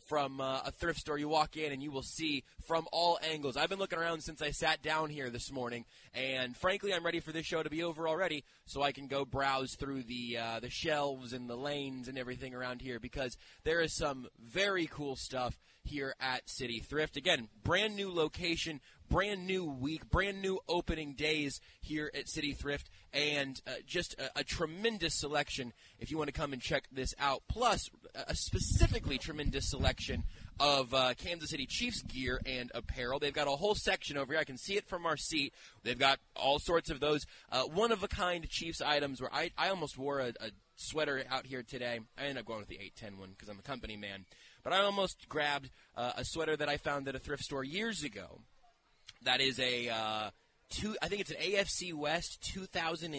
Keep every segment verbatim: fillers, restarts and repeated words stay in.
from uh, a thrift store. You walk in and you will see from all angles. I've been looking around since I sat down here this morning, and frankly, I'm ready for this show to be over already so I can go browse through the uh, the shelves and the lanes and everything around here, because there is some very cool stuff here at City Thrift. Again, brand new location, brand new week, brand new opening days here at City Thrift, and uh, just a, a tremendous selection if you want to come and check this out. Plus, a specifically tremendous selection of uh, Kansas City Chiefs gear and apparel. They've got a whole section over here. I can see it from our seat. They've got all sorts of those uh, one-of-a-kind Chiefs items where I, I almost wore a, a sweater out here today. I ended up going with the eight ten one because I'm a company man. But I almost grabbed uh, a sweater that I found at a thrift store years ago. That is a, uh, two, I think it's an A F C West two thousand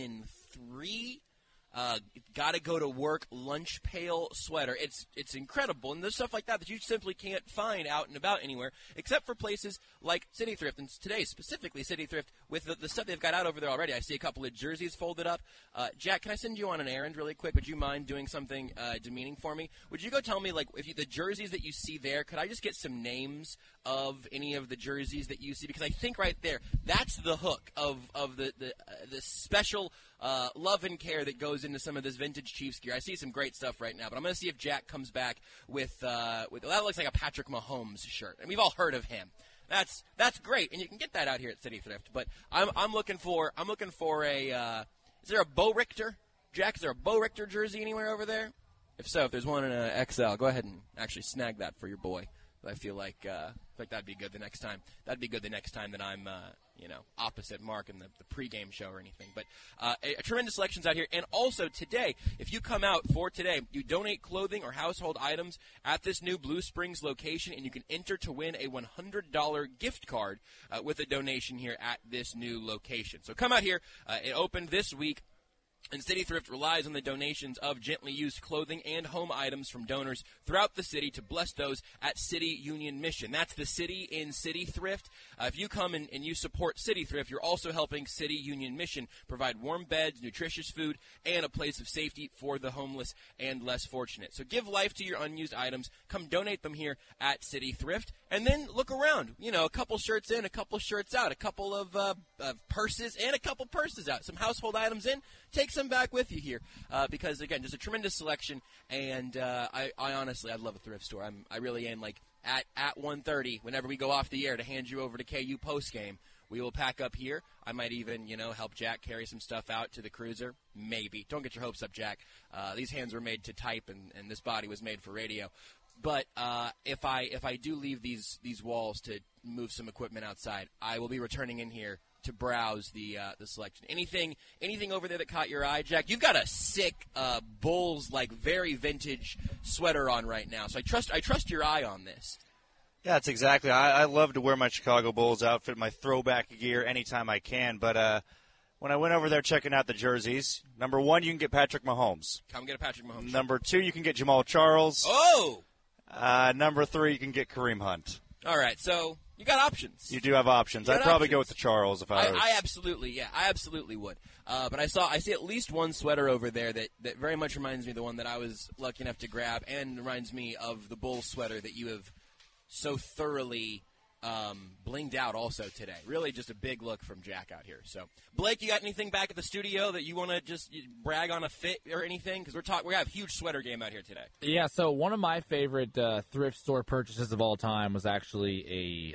three uh, gotta go to work lunch pail sweater. It's it's incredible, and there's stuff like that that you simply can't find out and about anywhere, except for places like City Thrift, and today specifically City Thrift with the, the stuff they've got out over there already. I see a couple of jerseys folded up. Uh, Jack, can I send you on an errand really quick? Would you mind doing something uh, demeaning for me? Would you go tell me, like, if you, the jerseys that you see there, could I just get some names of any of the jerseys that you see? Because I think right there, that's the hook of, of the, the, uh, the special uh, love and care that goes into some of this vintage Chiefs gear. I see some great stuff right now, but I'm going to see if Jack comes back with, uh, with that looks like a Patrick Mahomes shirt, and we've all heard of him. That's that's great, and you can get that out here at City Thrift. But I'm I'm looking for I'm looking for a uh, is there a Bo Richter? Jack, is there a Bo Richter jersey anywhere over there? If so, if there's one in a X L, go ahead and actually snag that for your boy. I feel like uh, I feel like that'd be good the next time. That'd be good the next time that I'm, uh, you know, opposite Mark in the, the pregame show or anything. But uh, a, a tremendous selections out here. And also today, if you come out for today, you donate clothing or household items at this new Blue Springs location, and you can enter to win a one hundred dollars gift card uh, with a donation here at this new location. So come out here. Uh, it opened this week. And City Thrift relies on the donations of gently used clothing and home items from donors throughout the city to bless those at City Union Mission. That's the city in City Thrift. Uh, if you come and, and you support City Thrift, you're also helping City Union Mission provide warm beds, nutritious food, and a place of safety for the homeless and less fortunate. So give life to your unused items. Come donate them here at City Thrift. And then look around. You know, a couple shirts in, a couple shirts out, a couple of uh, uh, purses and a couple purses out. Some household items in. Take some back with you here uh, because, again, just a tremendous selection. And uh, I, I honestly, I love a thrift store. I'm, I really am. Like, at, at one thirty, whenever we go off the air to hand you over to K U postgame, we will pack up here. I might even, you know, help Jack carry some stuff out to the cruiser. Maybe. Don't get your hopes up, Jack. Uh, these hands were made to type, and, and this body was made for radio. But uh, if I if I do leave these these walls to move some equipment outside, I will be returning in here to browse the uh, the selection. Anything anything over there that caught your eye, Jack? You've got a sick uh, Bulls, like, very vintage sweater on right now. So I trust I trust your eye on this. Yeah, that's exactly. I, I love to wear my Chicago Bulls outfit, my throwback gear, anytime I can. But uh, when I went over there checking out the jerseys, number one, you can get Patrick Mahomes. Come get a Patrick Mahomes. Number two, you can get Jamal Charles. Oh! Uh, number three, you can get Kareem Hunt. All right, so you got options. You do have options. I'd probably options. go with the Charles if I, I was. I absolutely, yeah, I absolutely would. Uh, but I saw, I see at least one sweater over there that, that very much reminds me of the one that I was lucky enough to grab, and reminds me of the Bulls sweater that you have so thoroughly um, blinged out also today. Really just a big look from Jack out here. So, Blake, you got anything back at the studio that you want to just brag on a fit or anything? Because we're talking, we have a huge sweater game out here today. Yeah, so one of my favorite uh, thrift store purchases of all time was actually a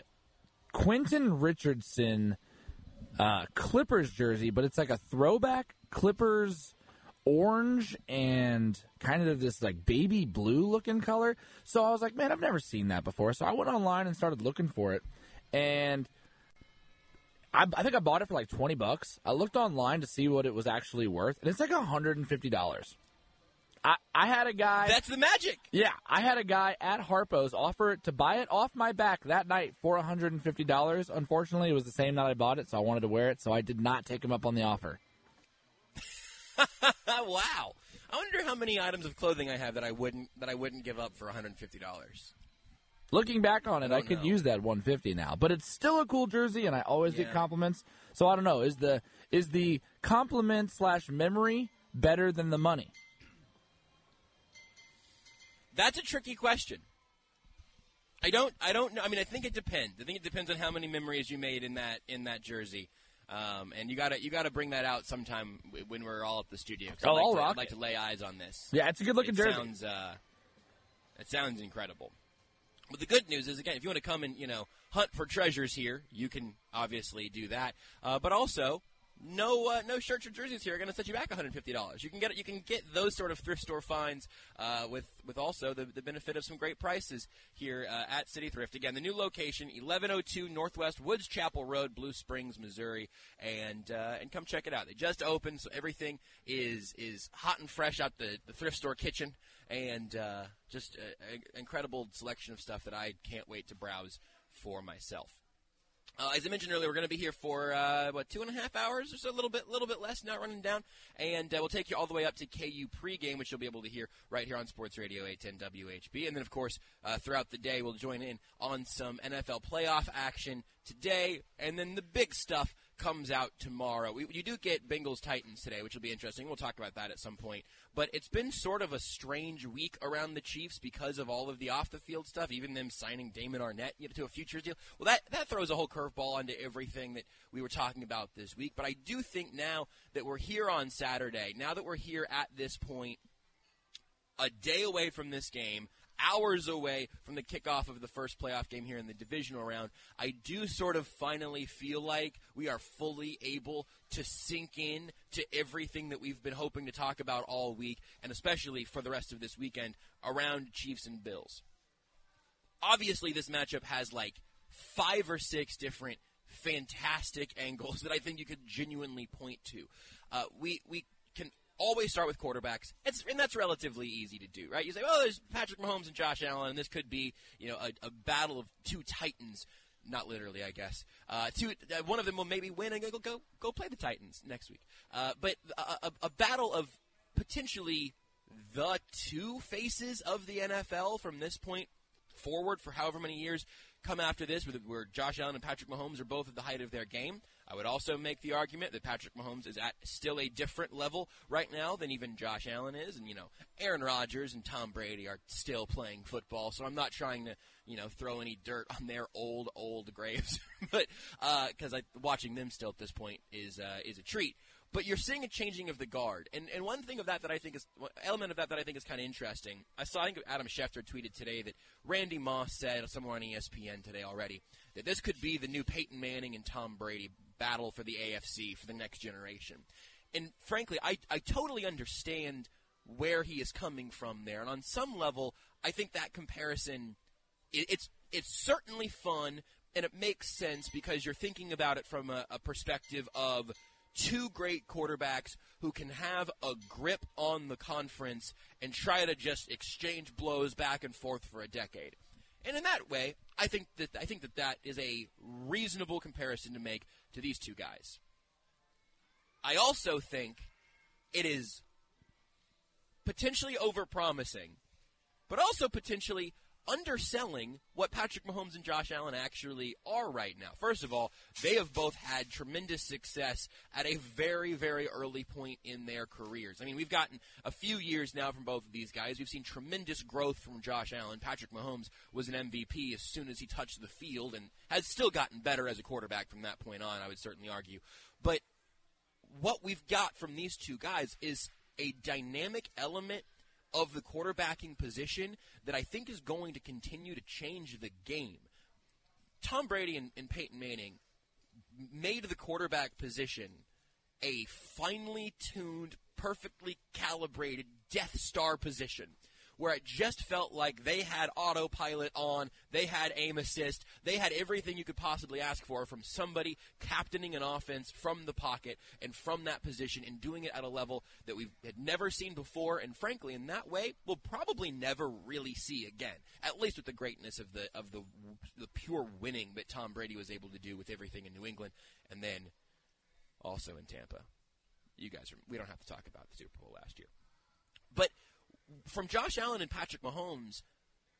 Quentin Richardson uh, Clippers jersey, but it's like a throwback Clippers orange and kind of this like baby blue looking color. So I was like, man, I've never seen that before. So I went online and started looking for it, and I, I think I bought it for like twenty bucks. I looked online to see what it was actually worth, and it's like one hundred fifty dollars. I, I had a guy... That's the magic! Yeah, I had a guy at Harpo's offer to buy it off my back that night for one hundred fifty dollars. Unfortunately, it was the same night I bought it, so I wanted to wear it, so I did not take him up on the offer. Wow. I wonder how many items of clothing I have that I wouldn't that I wouldn't give up for one hundred fifty dollars. Looking back on it, I, I could know. use that one hundred fifty dollars now, but it's still a cool jersey, and I always Yeah. get compliments. So I don't know, is the is the compliment slash memory better than the money? That's a tricky question. I don't. I don't know. I mean, I think it depends. I think it depends on how many memories you made in that in that jersey. Um, and you gotta you gotta bring that out sometime when we're all at the studio. Oh, I'd like I'll to, rock I'd like it. to lay eyes on this. Yeah, it's a good looking It jersey. sounds. Uh, it sounds incredible. But the good news is, again, if you want to come and you know hunt for treasures here, you can obviously do that. Uh, but also, no uh, no shirts or jerseys here are going to set you back one hundred fifty dollars. You can get you can get those sort of thrift store finds uh, with with also the, the benefit of some great prices here uh, at City Thrift. Again, the new location, eleven oh two Northwest Woods Chapel Road, Blue Springs, Missouri, and uh, and come check it out. They just opened, so everything is is hot and fresh out the, the thrift store kitchen, and uh, just an incredible selection of stuff that I can't wait to browse for myself. Uh, as I mentioned earlier, we're going to be here for uh, what two and a half hours or so, a little bit, little bit less, not running down, and uh, we'll take you all the way up to K U pregame, which you'll be able to hear right here on Sports Radio eight ten W H B, and then of course uh, throughout the day we'll join in on some N F L playoff action today, and then the big stuff comes out tomorrow. We, you do get Bengals Titans today, which will be interesting. We'll talk about that at some point. But it's been sort of a strange week around the Chiefs because of all of the off-the-field stuff, even them signing Damon Arnett you know, to a futures deal. Well, that, that throws a whole curveball onto everything that we were talking about this week. But I do think now that we're here on Saturday, now that we're here at this point, a day away from this game, hours away from the kickoff of the first playoff game here in the divisional round, I do sort of finally feel like we are fully able to sink in to everything that we've been hoping to talk about all week, and especially for the rest of this weekend around Chiefs and Bills. Obviously, this matchup has like five or six different fantastic angles that I think you could genuinely point to. Uh, we we can always start with quarterbacks, it's, and that's relatively easy to do, right? You say, well, there's Patrick Mahomes and Josh Allen, and this could be, you know, a, a battle of two titans. Not literally, I guess. Uh, two, uh, one of them will maybe win and go go go play the Titans next week. Uh, but a, a, a battle of potentially the two faces of the N F L from this point forward for however many years come after this, where Josh Allen and Patrick Mahomes are both at the height of their game. I would also make the argument that Patrick Mahomes is at still a different level right now than even Josh Allen is. And, you know, Aaron Rodgers and Tom Brady are still playing football, so I'm not trying to, you know, throw any dirt on their old, old graves. but because uh, watching them still at this point is uh, is a treat. But you're seeing a changing of the guard. And and one thing of that that I think is – element of that that I think is kind of interesting, I saw I think Adam Schefter tweeted today that Randy Moss said somewhere on E S P N today already that this could be the new Peyton Manning and Tom Brady battle for the A F C for the next generation. And frankly, I, I totally understand where he is coming from there. And on some level, I think that comparison, it, it's it's certainly fun, and it makes sense because you're thinking about it from a, a perspective of two great quarterbacks who can have a grip on the conference and try to just exchange blows back and forth for a decade. And in that way, I think that I think that that is a reasonable comparison to make to these two guys. I also think it is potentially overpromising, but also potentially underselling what Patrick Mahomes and Josh Allen actually are right now. First of all, they have both had tremendous success at a very, very early point in their careers. I mean, we've gotten a few years now from both of these guys. We've seen tremendous growth from Josh Allen. Patrick Mahomes was an M V P as soon as he touched the field and has still gotten better as a quarterback from that point on, I would certainly argue. But what we've got from these two guys is a dynamic element of the quarterbacking position that I think is going to continue to change the game. Tom Brady and, and Peyton Manning made the quarterback position a finely tuned, perfectly calibrated Death Star position where it just felt like they had autopilot on, they had aim assist, they had everything you could possibly ask for from somebody captaining an offense from the pocket and from that position and doing it at a level that we had never seen before, and frankly, in that way, we'll probably never really see again, at least with the greatness of the of the the pure winning that Tom Brady was able to do with everything in New England and then also in Tampa. You guys, are, we don't have to talk about the Super Bowl last year. But from Josh Allen and Patrick Mahomes,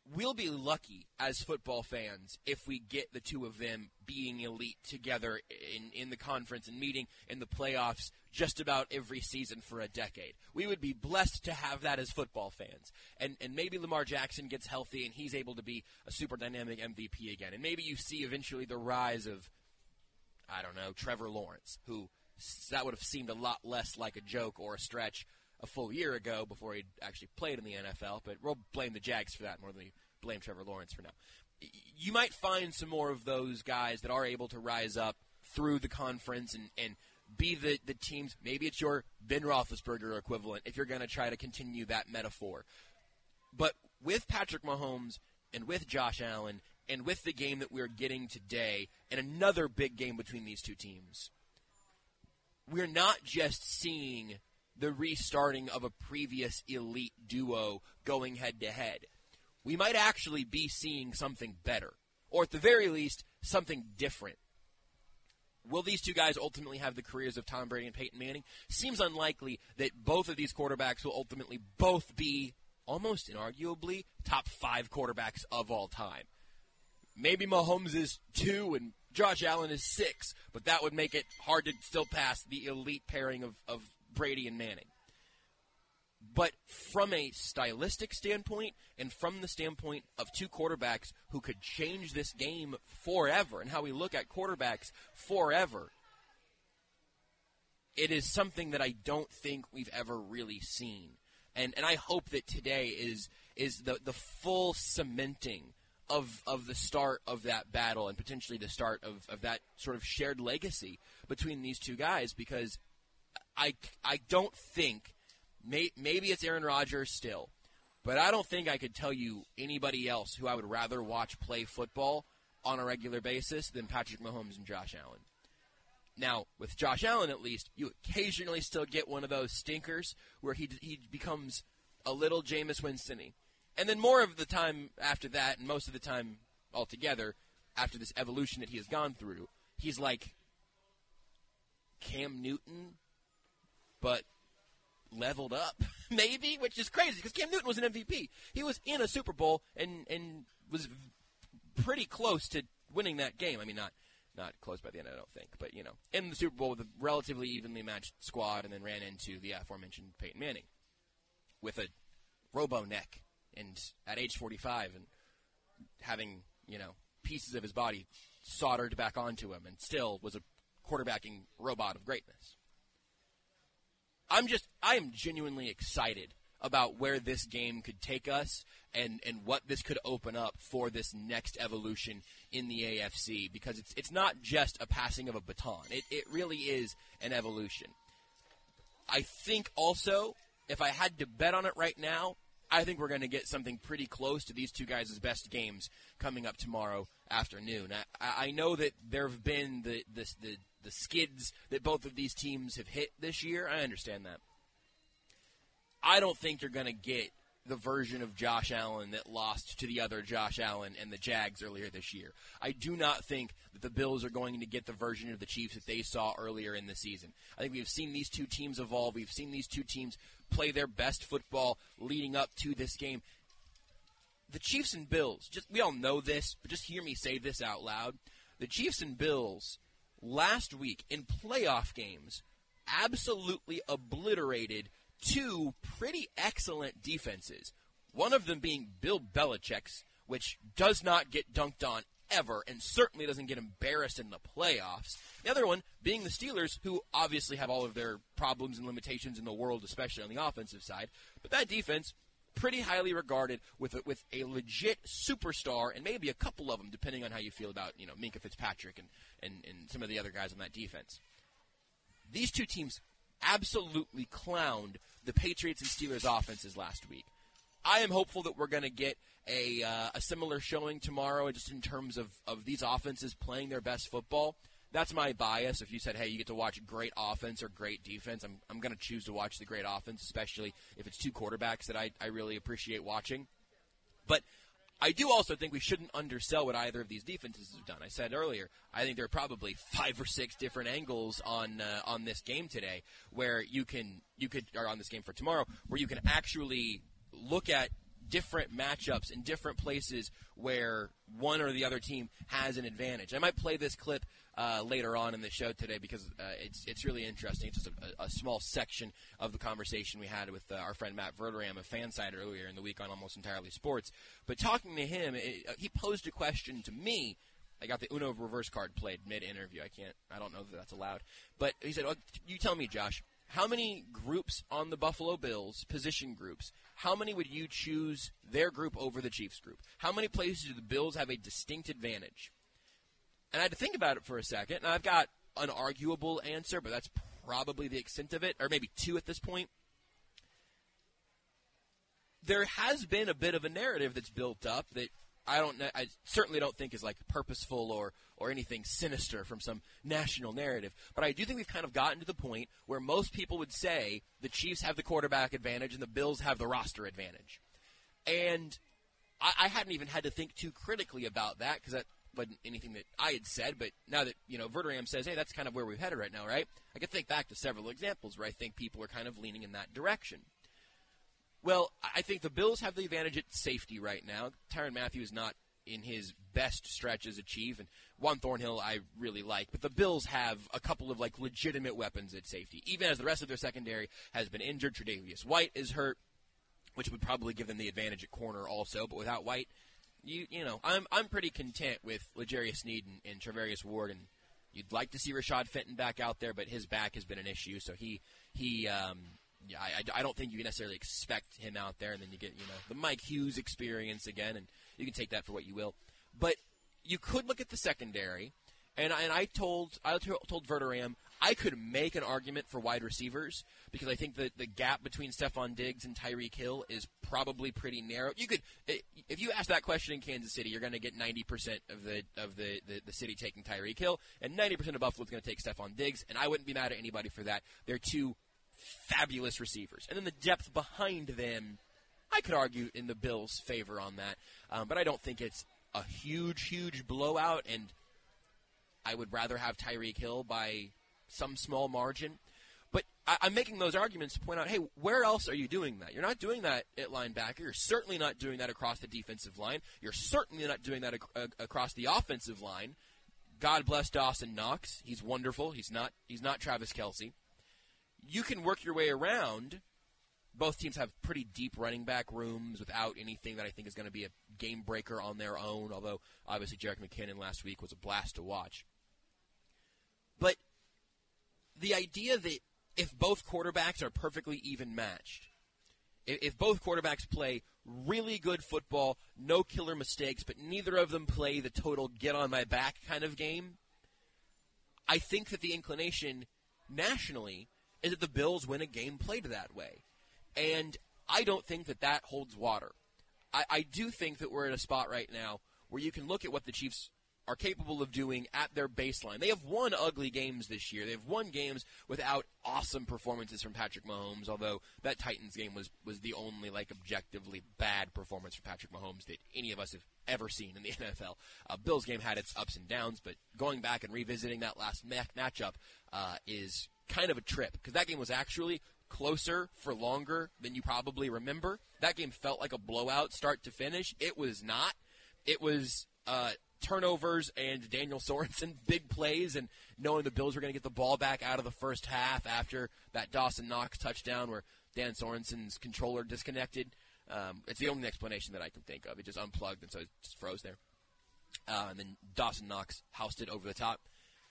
we'll be lucky as football fans if we get the two of them being elite together in, in the conference and meeting in the playoffs just about every season for a decade. We would be blessed to have that as football fans. And and maybe Lamar Jackson gets healthy and he's able to be a super dynamic M V P again. And maybe you see eventually the rise of, I don't know, Trevor Lawrence, who that would have seemed a lot less like a joke or a stretch a full year ago before he'd actually played in the N F L. But we'll blame the Jags for that more than we blame Trevor Lawrence for now. You might find some more of those guys that are able to rise up through the conference and, and be the, the teams. Maybe it's your Ben Roethlisberger equivalent if you're going to try to continue that metaphor. But with Patrick Mahomes and with Josh Allen and with the game that we're getting today and another big game between these two teams, we're not just seeing the restarting of a previous elite duo going head-to-head. We might actually be seeing something better, or at the very least, something different. Will these two guys ultimately have the careers of Tom Brady and Peyton Manning? Seems unlikely that both of these quarterbacks will ultimately both be, almost inarguably, top five quarterbacks of all time. Maybe Mahomes is two and Josh Allen is six, but that would make it hard to still pass the elite pairing of, of Brady and Manning. But from a stylistic standpoint and from the standpoint of two quarterbacks who could change this game forever and how we look at quarterbacks forever, it is something that I don't think we've ever really seen. And and I hope that today is is the, the full cementing of of the start of that battle and potentially the start of, of that sort of shared legacy between these two guys, because I, I don't think, may, maybe it's Aaron Rodgers still, but I don't think I could tell you anybody else who I would rather watch play football on a regular basis than Patrick Mahomes and Josh Allen. Now, with Josh Allen at least, you occasionally still get one of those stinkers where he he becomes a little Jameis Winston-y. And then more of the time after that, and most of the time altogether, after this evolution that he has gone through, he's like Cam Newton, but leveled up, maybe, which is crazy because Cam Newton was an M V P. He was in a Super Bowl and, and was pretty close to winning that game. I mean, not not close by the end, I don't think, but, you know, in the Super Bowl with a relatively evenly matched squad and then ran into the aforementioned Peyton Manning with a robo neck. And at age forty-five and having, you know, pieces of his body soldered back onto him and still was a quarterbacking robot of greatness. I'm just, I am genuinely excited about where this game could take us and, and what this could open up for this next evolution in the A F C, because it's it's not just a passing of a baton. It, it really is an evolution. I think also, if I had to bet on it right now, I think we're going to get something pretty close to these two guys' best games coming up tomorrow afternoon. I, I know that there have been the, the the the skids that both of these teams have hit this year. I understand that. I don't think you're going to get the version of Josh Allen that lost to the other Josh Allen and the Jags earlier this year. I do not think that the Bills are going to get the version of the Chiefs that they saw earlier in the season. I think we've seen these two teams evolve. We've seen these two teams play their best football leading up to this game. The Chiefs and Bills, just we all know this, but just hear me say this out loud. The Chiefs and Bills last week in playoff games absolutely obliterated two pretty excellent defenses. One of them being Bill Belichick's, which does not get dunked on ever and certainly doesn't get embarrassed in the playoffs. The other one being the Steelers, who obviously have all of their problems and limitations in the world, especially on the offensive side. But that defense, pretty highly regarded with a, with a legit superstar, and maybe a couple of them, depending on how you feel about, you know, Minkah Fitzpatrick and, and, and some of the other guys on that defense. These two teams absolutely clowned the Patriots and Steelers offenses last week. I am hopeful that we're going to get a uh, a similar showing tomorrow, just in terms of, of these offenses playing their best football. That's my bias. If you said, hey, you get to watch great offense or great defense, I'm I'm going to choose to watch the great offense, especially if it's two quarterbacks that I, I really appreciate watching. But I do also think we shouldn't undersell what either of these defenses have done. I said earlier, I think there are probably five or six different angles on uh, on this game today where you can you could or on this game for tomorrow where you can actually look at different matchups in different places where one or the other team has an advantage. I might play this clip uh, later on in the show today because uh, it's it's really interesting. It's just a, a small section of the conversation we had with uh, our friend Matt Verderam of Fanside earlier in the week on Almost Entirely Sports. But talking to him, it, uh, he posed a question to me. I got the Uno reverse card played mid-interview. I can't. I don't know that that's allowed. But he said, oh, "You tell me, Josh. How many groups on the Buffalo Bills, position groups, how many would you choose their group over the Chiefs group? How many places do the Bills have a distinct advantage?" And I had to think about it for a second, and I've got an arguable answer, but that's probably the extent of it, or maybe two at this point. There has been a bit of a narrative that's built up that I don't. I certainly don't think is like purposeful or or anything sinister from some national narrative. But I do think we've kind of gotten to the point where most people would say the Chiefs have the quarterback advantage and the Bills have the roster advantage. And I, I hadn't even had to think too critically about that because that wasn't anything that I had said. But now that, you know, Verderam says, hey, that's kind of where we're headed right now, right? I could think back to several examples where I think people are kind of leaning in that direction. Well, I think the Bills have the advantage at safety right now. Tyrann Mathieu is not in his best stretch as a Chief, and Juan Thornhill I really like. But the Bills have a couple of, like, legitimate weapons at safety, even as the rest of their secondary has been injured. Tre'Davious White is hurt, which would probably give them the advantage at corner also. But without White, you you know, I'm I'm pretty content with L'Jarius Sneed and, and Charvarius Ward, and you'd like to see Rashad Fenton back out there, but his back has been an issue, so he he. Um, Yeah, I, I don't think you can necessarily expect him out there, and then you get, you know, the Mike Hughes experience again, and you can take that for what you will. But you could look at the secondary, and I, and I told I told Verderam I could make an argument for wide receivers because I think that the gap between Stephon Diggs and Tyreek Hill is probably pretty narrow. You could, if you ask that question in Kansas City, you're going to get ninety percent of the of the, the, the city taking Tyreek Hill, and ninety percent of Buffalo is going to take Stephon Diggs, and I wouldn't be mad at anybody for that. They're two fabulous receivers. And then the depth behind them, I could argue in the Bills' favor on that. Um, but I don't think it's a huge, huge blowout, and I would rather have Tyreek Hill by some small margin. But I, I'm making those arguments to point out, hey, where else are you doing that? You're not doing that at linebacker. You're certainly not doing that across the defensive line. You're certainly not doing that ac- across the offensive line. God bless Dawson Knox. He's wonderful. He's not, he's not Travis Kelce. You can work your way around. Both teams have pretty deep running back rooms without anything that I think is going to be a game breaker on their own, although obviously Jerick McKinnon last week was a blast to watch. But the idea that if both quarterbacks are perfectly even matched, if both quarterbacks play really good football, no killer mistakes, but neither of them play the total get-on-my-back kind of game, I think that the inclination nationally is that the Bills win a game played that way. And I don't think that that holds water. I, I do think that we're at a spot right now where you can look at what the Chiefs are capable of doing at their baseline. They have won ugly games this year. They've won games without awesome performances from Patrick Mahomes, although that Titans game was, was the only, like, objectively bad performance from Patrick Mahomes that any of us have ever seen in the N F L. Uh, Bills game had its ups and downs, but going back and revisiting that last ma- matchup uh, is kind of a trip, because that game was actually closer for longer than you probably remember. That game felt like a blowout start to finish. It was not. It was uh, turnovers and Daniel Sorensen big plays, and knowing the Bills were going to get the ball back out of the first half after that Dawson Knox touchdown where Dan Sorensen's controller disconnected. Um, it's the only explanation that I can think of. It just unplugged, and so it just froze there. Uh, and then Dawson Knox housed it over the top.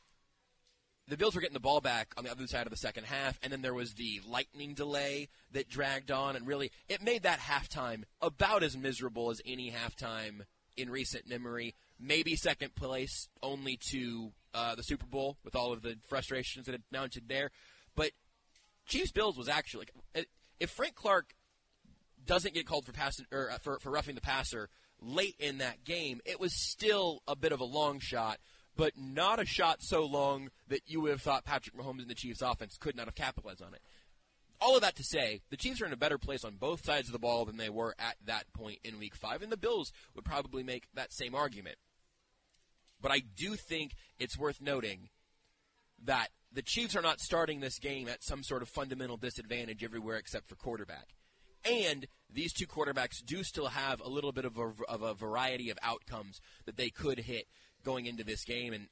The Bills were getting the ball back on the other side of the second half, and then there was the lightning delay that dragged on, and really it made that halftime about as miserable as any halftime in recent memory. Maybe second place only to uh, the Super Bowl with all of the frustrations that had mounted there. But Chiefs-Bills was actually – if Frank Clark doesn't get called for, pass, or for, for roughing the passer late in that game, it was still a bit of a long shot, but not a shot so long that you would have thought Patrick Mahomes and the Chiefs' offense could not have capitalized on it. All of that to say, the Chiefs are in a better place on both sides of the ball than they were at that point in Week five, and the Bills would probably make that same argument. But I do think it's worth noting that the Chiefs are not starting this game at some sort of fundamental disadvantage everywhere except for quarterback. And these two quarterbacks do still have a little bit of a, of a variety of outcomes that they could hit going into this game. And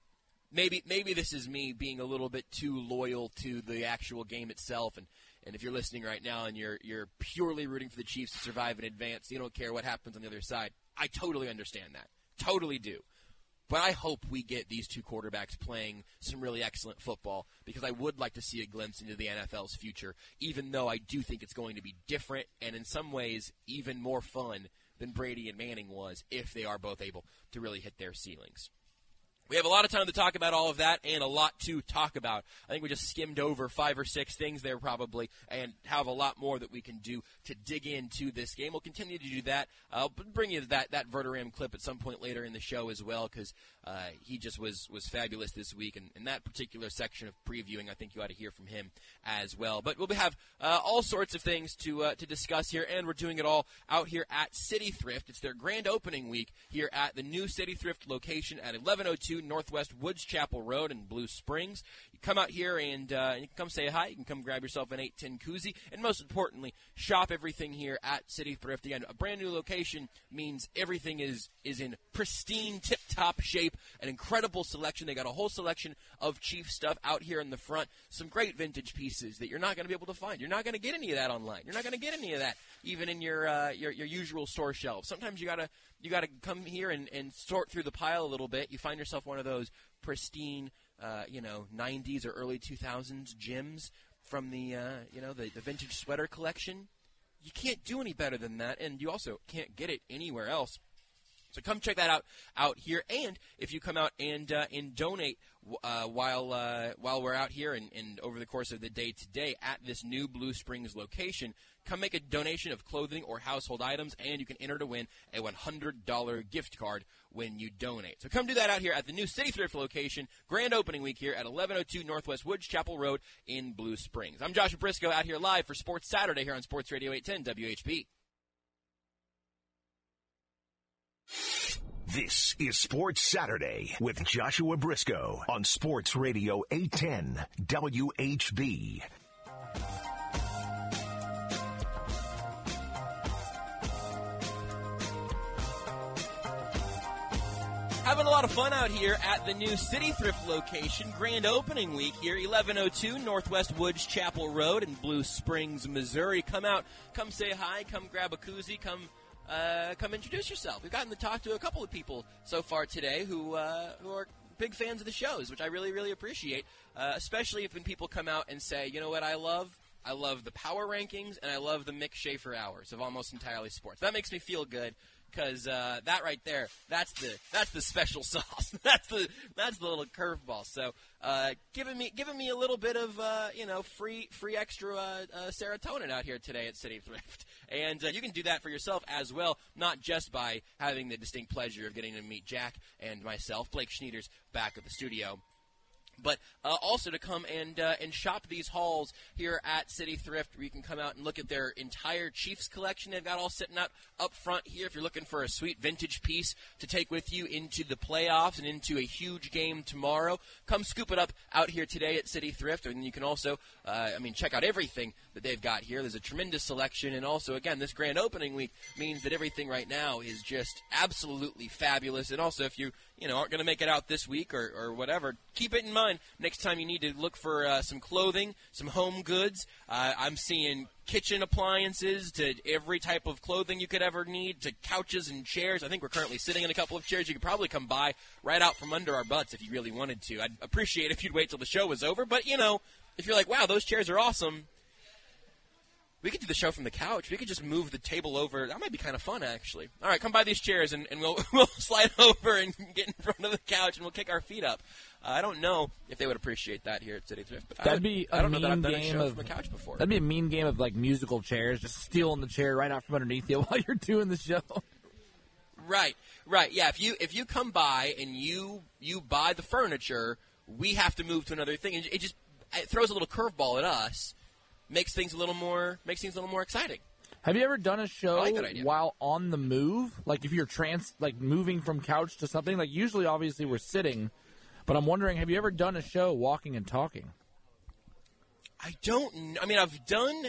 maybe maybe this is me being a little bit too loyal to the actual game itself. And, and if you're listening right now and you're you're purely rooting for the Chiefs to survive and advance, you don't care what happens on the other side, I totally understand that. Totally do. But I hope we get these two quarterbacks playing some really excellent football, because I would like to see a glimpse into the N F L's future, even though I do think it's going to be different and in some ways even more fun than Brady and Manning was if they are both able to really hit their ceilings. We have a lot of time to talk about all of that and a lot to talk about. I think we just skimmed over five or six things there probably and have a lot more that we can do to dig into this game. We'll continue to do that. I'll bring you that, that Verderame clip at some point later in the show as well, because uh, he just was, was fabulous this week. And in that particular section of previewing, I think you ought to hear from him as well. But we'll have uh, all sorts of things to uh, to discuss here, and we're doing it all out here at City Thrift. It's their grand opening week here at the new City Thrift location at eleven oh two Northwest Woods Chapel Road in Blue Springs. You come out here and uh, you can come say hi. You can come grab yourself an eight ten koozie. And most importantly, shop everything here at City Thrift. Again, a brand new location means everything is, is in pristine, tip-top shape. An incredible selection. They got a whole selection of Chief stuff out here in the front. Some great vintage pieces that you're not going to be able to find. You're not going to get any of that online. You're not going to get any of that even in your uh, your, your usual store shelves. Sometimes you got to you got to come here and, and sort through the pile a little bit. You find yourself one of those pristine, uh, you know, nineties or early two thousands gyms from the, uh, you know, the, the vintage sweater collection. You can't do any better than that, and you also can't get it anywhere else. So come check that out out here. And if you come out and uh, and donate uh, while uh, while we're out here and, and over the course of the day today at this new Blue Springs location, come make a donation of clothing or household items, and you can enter to win a one hundred dollars gift card when you donate. So come do that out here at the new City Thrift location, grand opening week here at eleven oh two Northwest Woods Chapel Road in Blue Springs. I'm Joshua Briscoe out here live for Sports Saturday here on Sports Radio eight ten W H B. This is Sports Saturday with Joshua Briscoe on Sports Radio eight ten W H B. Having a lot of fun out here at the new City Thrift location, grand opening week here, eleven oh two Northwest Woods Chapel Road in Blue Springs, Missouri. Come out, come say hi, come grab a koozie, come uh, come introduce yourself. We've gotten to talk to a couple of people so far today who uh, who are big fans of the shows, which I really, really appreciate, uh, especially if when people come out and say, you know what I love? I love the power rankings, and I love the Mick Schaefer hours of Almost Entirely Sports. That makes me feel good. Because uh, that right there, that's the that's the special sauce. that's the that's the little curveball. So uh, giving me giving me a little bit of uh, you know free free extra uh, uh, serotonin out here today at City Thrift, and uh, you can do that for yourself as well, not just by having the distinct pleasure of getting to meet Jack and myself, Blake Schneiders, back at the studio. But uh, also to come and uh, and shop these halls here at City Thrift, where you can come out and look at their entire Chiefs collection they've got all sitting out up front here. If you're looking for a sweet vintage piece to take with you into the playoffs and into a huge game tomorrow, come scoop it up out here today at City Thrift. And you can also, uh, I mean, check out everything that they've got here. There's a tremendous selection. And also, again, this grand opening week means that everything right now is just absolutely fabulous. And also, if you you know, aren't going to make it out this week or, or whatever, keep it in mind next time you need to look for uh, some clothing, some home goods. Uh, I'm seeing kitchen appliances to every type of clothing you could ever need, to couches and chairs. I think we're currently sitting in a couple of chairs you could probably come by right out from under our butts if you really wanted to. I'd appreciate it if you'd wait till the show was over. But, you know, if you're like, wow, those chairs are awesome, we could do the show from the couch. We could just move the table over. That might be kind of fun, actually. All right, come by these chairs, and, and we'll we'll slide over and get in front of the couch, and we'll kick our feet up. Uh, I don't know if they would appreciate that here at City Thrift. But that'd I, be a I don't mean know that I've done game a show of from a couch before. That'd be a mean game of like musical chairs, just stealing the chair right out from underneath you while you're doing the show. Right, right, yeah. If you if you come by and you you buy the furniture, we have to move to another thing, and it just it throws a little curveball at us. Makes things a little more makes things a little more exciting. Have you ever done a show like that idea. while on the move? Like if you're trans, like moving from couch to something. Like usually, obviously, we're sitting, but I'm wondering, have you ever done a show walking and talking? I don't. I mean, I've done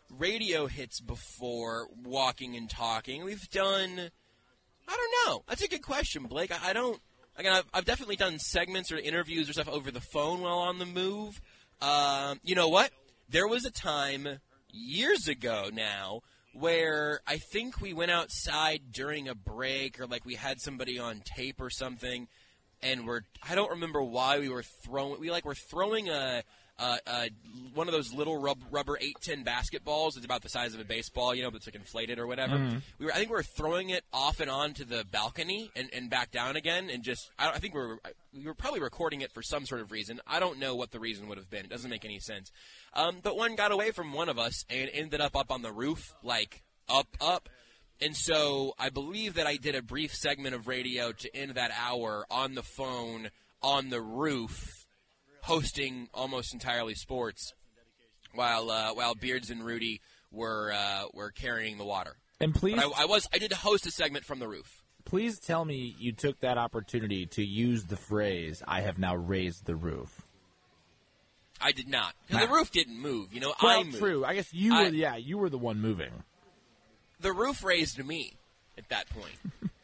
radio hits before, walking and talking. We've done, I don't know. That's a good question, Blake. I, I don't, again, I've, I've definitely done segments or interviews or stuff over the phone while on the move. Um, you know what? There was a time years ago now where I think we went outside during a break or like we had somebody on tape or something, and we're, I don't remember why we were throwing, we like were throwing a, Uh, uh, one of those little rub, rubber eight ten basketballs. It's about the size of a baseball, you know, but it's like inflated or whatever. Mm-hmm. We were, I think we were throwing it off and on to the balcony and, and back down again, and just I, I think we were we were probably recording it for some sort of reason. I don't know what the reason would have been. It doesn't make any sense. Um, but one got away from one of us and ended up up on the roof, like up up. And so I believe that I did a brief segment of radio to end that hour on the phone on the roof, hosting almost entirely sports, while uh, while Beards and Rudy were uh, were carrying the water. And please, I, I was I did host a segment from the roof. Please tell me you took that opportunity to use the phrase "I have now raised the roof." I did not, because the roof didn't move. You know, well, I moved. True. I guess you I, were. Yeah, you were the one moving. The roof raised me at that point.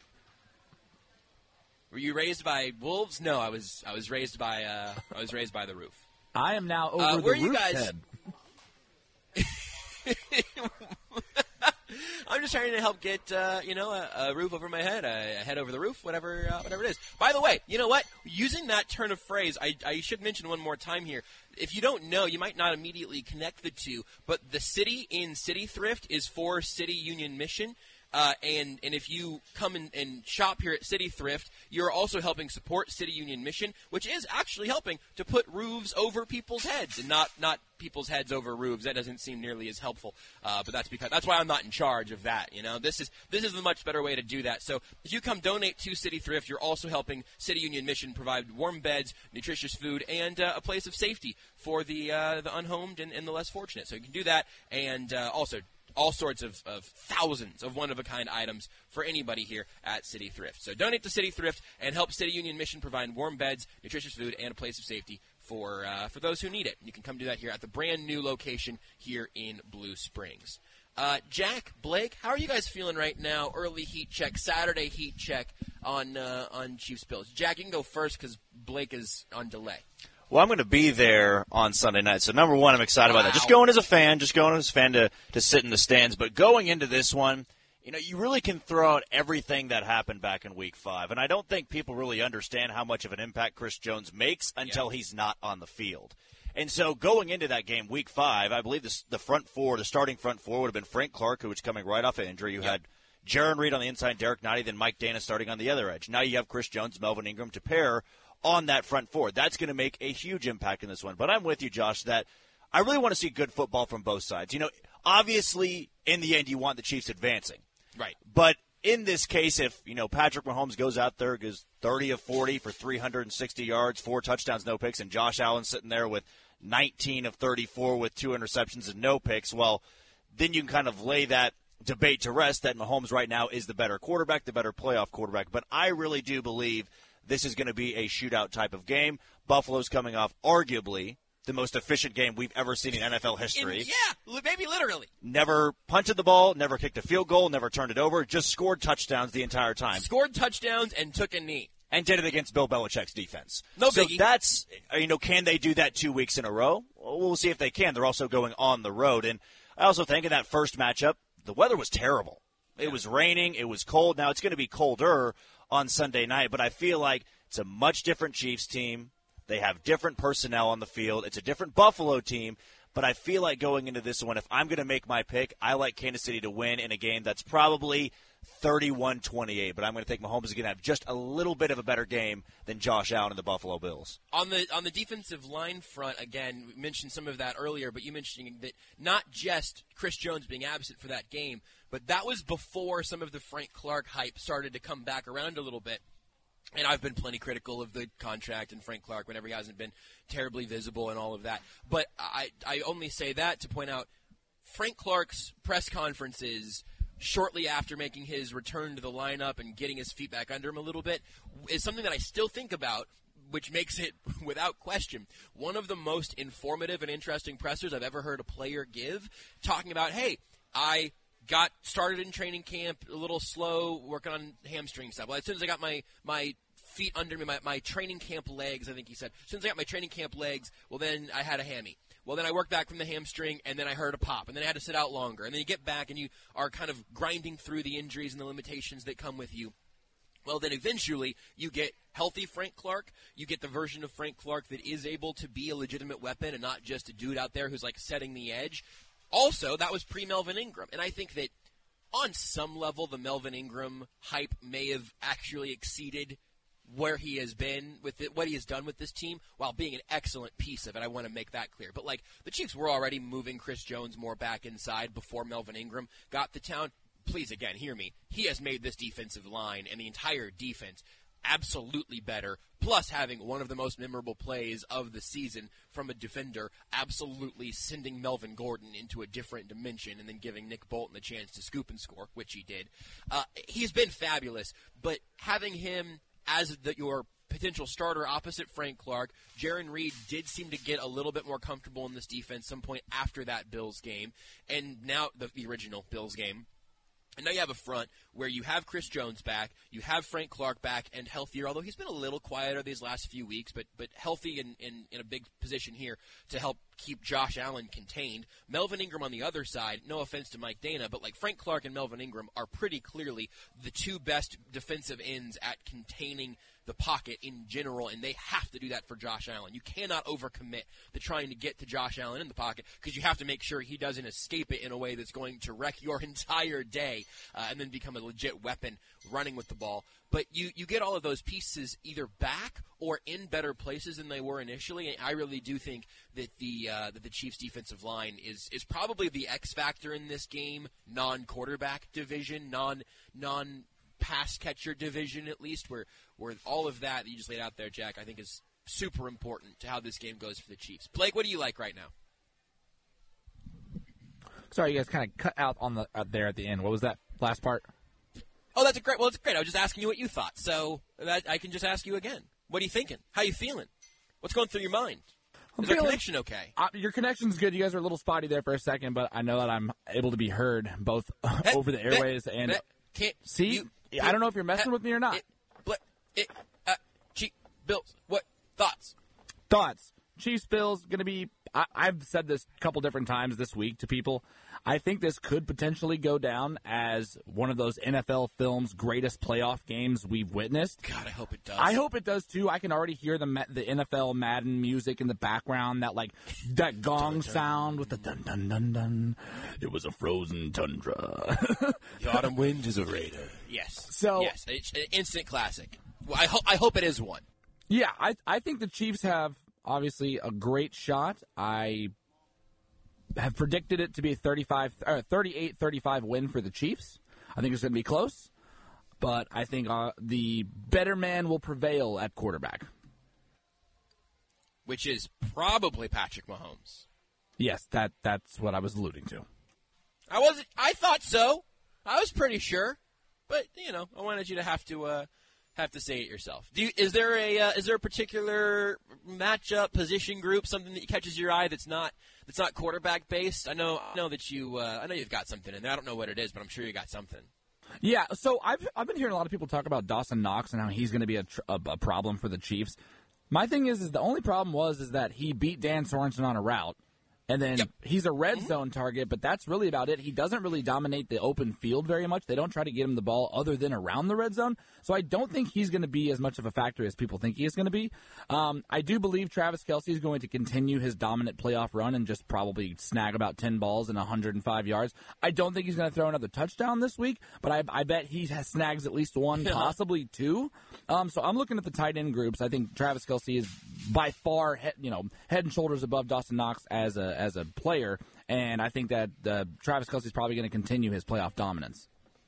Were you raised by wolves? No, I was. I was raised by. Uh, I was raised by the roof. I am now over uh, the where roof you guys? head. I'm just trying to help get uh, you know a, a roof over my head, a, a head over the roof, whatever uh, whatever it is. By the way, you know what? Using that turn of phrase, I, I should mention one more time here. If you don't know, you might not immediately connect the two, but the city in City Thrift is for City Union Mission. Uh, and, and if you come in and shop here at City Thrift, you're also helping support City Union Mission, which is actually helping to put roofs over people's heads and not, not people's heads over roofs. That doesn't seem nearly as helpful, uh, but that's because that's why I'm not in charge of that. You know, this is this is a much better way to do that. So if you come donate to City Thrift, you're also helping City Union Mission provide warm beds, nutritious food, and uh, a place of safety for the uh, the unhomed and, and the less fortunate. So you can do that, and uh, also all sorts of, of thousands of one-of-a-kind items for anybody here at City Thrift. So donate to City Thrift and help City Union Mission provide warm beds, nutritious food, and a place of safety for uh, for those who need it. You can come do that here at the brand-new location here in Blue Springs. Uh, Jack, Blake, how are you guys feeling right now? Early heat check, Saturday heat check on uh, on Chiefs Bills. Jack, you can go first because Blake is on delay. Well, I'm going to be there on Sunday night. So, number one, I'm excited wow. about that. Just going as a fan, just going as a fan to, to sit in the stands. But going into this one, you know, you really can throw out everything that happened back in week five. And I don't think people really understand how much of an impact Chris Jones makes until yeah. he's not on the field. And so going into that game, week five, I believe this, the front four, the starting front four would have been Frank Clark, who was coming right off an injury. You yep. had Jaron Reed on the inside, Derek Knighty, then Mike Dana starting on the other edge. Now you have Chris Jones, Melvin Ingram to pair on that front four. That's going to make a huge impact in this one. But I'm with you, Josh, that I really want to see good football from both sides. You know, obviously, in the end, you want the Chiefs advancing. Right. But in this case, if, you know, Patrick Mahomes goes out there, goes thirty of forty for three hundred sixty yards, four touchdowns, no picks, and Josh Allen sitting there with nineteen of thirty-four with two interceptions and no picks, well, then you can kind of lay that debate to rest that Mahomes right now is the better quarterback, the better playoff quarterback. But I really do believe this is going to be a shootout type of game. Buffalo's coming off arguably the most efficient game we've ever seen in N F L history. In, yeah, maybe literally. Never punted the ball, never kicked a field goal, never turned it over, just scored touchdowns the entire time. Scored touchdowns and took a knee. And did it against Bill Belichick's defense. No so biggie. that's, you know, can they do that two weeks in a row? Well, we'll see if they can. They're also going on the road. And I also think in that first matchup, the weather was terrible. It yeah. was raining. It was cold. Now it's going to be colder on Sunday night, but I feel like it's a much different Chiefs team. They have different personnel on the field. It's a different Buffalo team, but I feel like going into this one, if I'm going to make my pick, I like Kansas City to win in a game that's probably thirty-one twenty-eight, but I'm going to think Mahomes is going to have just a little bit of a better game than Josh Allen and the Buffalo Bills. On the on the defensive line front, again, we mentioned some of that earlier, but you mentioned that not just Chris Jones being absent for that game, but that was before some of the Frank Clark hype started to come back around a little bit. And I've been plenty critical of the contract and Frank Clark whenever he hasn't been terribly visible and all of that. But I, I only say that to point out Frank Clark's press conferences shortly after making his return to the lineup and getting his feet back under him a little bit is something that I still think about which makes it, without question, one of the most informative and interesting pressers I've ever heard a player give, talking about, hey, I got started in training camp a little slow, working on hamstring stuff. Well, as soon as I got my, my feet under me, my, my training camp legs, I think he said, as soon as I got my training camp legs, well, then I had a hammy. Well, then I worked back from the hamstring, and then I heard a pop, and then I had to sit out longer. And then you get back, and you are kind of grinding through the injuries and the limitations that come with you. Well, then eventually you get healthy Frank Clark. You get the version of Frank Clark that is able to be a legitimate weapon and not just a dude out there who's, like, setting the edge. Also, that was pre-Melvin Ingram. And I think that on some level the Melvin Ingram hype may have actually exceeded where he has been with it, what he has done with this team, while being an excellent piece of it. I want to make that clear. But, like, the Chiefs were already moving Chris Jones more back inside before Melvin Ingram got to town. Please, again, hear me. He has made this defensive line and the entire defense absolutely better, plus having one of the most memorable plays of the season from a defender, absolutely sending Melvin Gordon into a different dimension and then giving Nick Bolton the chance to scoop and score, which he did. Uh, he's been fabulous, but having him as the, your potential starter opposite Frank Clark, Jarran Reed did seem to get a little bit more comfortable in this defense some point after that Bills game, and now the, the original Bills game. And now you have a front where you have Chris Jones back, you have Frank Clark back and healthier, although he's been a little quieter these last few weeks, but but healthy and in, in a big position here to help keep Josh Allen contained. Melvin Ingram on the other side, no offense to Mike Dana, but like Frank Clark and Melvin Ingram are pretty clearly the two best defensive ends at containing the pocket in general, and they have to do that for Josh Allen. You cannot overcommit to trying to get to Josh Allen in the pocket because you have to make sure he doesn't escape it in a way that's going to wreck your entire day uh, and then become a legit weapon running with the ball. But you, you get all of those pieces either back or in better places than they were initially, and I really do think that the uh, that the Chiefs' defensive line is is probably the X factor in this game, non-quarterback division, non non pass catcher division at least, where where all of that that you just laid out there, Jack, I think is super important to how this game goes for the Chiefs. Blake, what do you like right now? Sorry, you guys kind of cut out on the uh, there at the end. What was that last part? Oh, that's a great. Well, it's great. I was just asking you what you thought, so that, I can just ask you again. What are you thinking? How are you feeling? What's going through your mind? I'm Is our feeling- connection okay? Uh, your connection's good. You guys are a little spotty there for a second, but I know that I'm able to be heard both Hey, over the airways hey, and hey, can't see. you- I don't know if you're messing hey, with me or not. It, Bla- it, uh, Chief Bills. What thoughts? Thoughts? Chiefs Bills going to be. I, I've said this a couple different times this week to people. I think this could potentially go down as one of those N F L films' greatest playoff games we've witnessed. God, I hope it does. I hope it does too. I can already hear the Ma- the N F L Madden music in the background. That like that gong dun, sound with the dun dun dun dun. It was a frozen tundra. The autumn wind is a raider. Yes. So yes, it's an instant classic. Well, I hope I hope it is one. Yeah, I I think the Chiefs have obviously a great shot. I have predicted it to be a thirty-five, uh, thirty-eight thirty-five win for the Chiefs. I think it's going to be close, but I think uh, the better man will prevail at quarterback. Which is probably Patrick Mahomes. Yes, that that's what I was alluding to. I wasn't. I thought so. I was pretty sure, but you know, I wanted you to have to uh, have to say it yourself. Do you, is there a uh, is there a particular matchup, position group, something that catches your eye that's not that's not quarterback based? I know I know that you uh, I know you've got something in there. I don't know what it is, but I'm sure you got something. Yeah, so I've I've been hearing a lot of people talk about Dawson Knox and how he's going to be a, tr- a, a problem for the Chiefs. My thing is, is the only problem was is that he beat Dan Sorensen on a route. And then yep. he's a red mm-hmm. zone target, but that's really about it. He doesn't really dominate the open field very much. They don't try to get him the ball other than around the red zone. So I don't think he's going to be as much of a factor as people think he is going to be. Um, I do believe Travis Kelce is going to continue his dominant playoff run and just probably snag about ten balls and one hundred five yards. I don't think he's going to throw another touchdown this week, but I, I bet he has snags at least one, possibly two. Um, so I'm looking at the tight end groups. I think Travis Kelce is by far, head, you know, head and shoulders above Dawson Knox as a as a player, and I think that uh, Travis Kelce is probably going to continue his playoff dominance.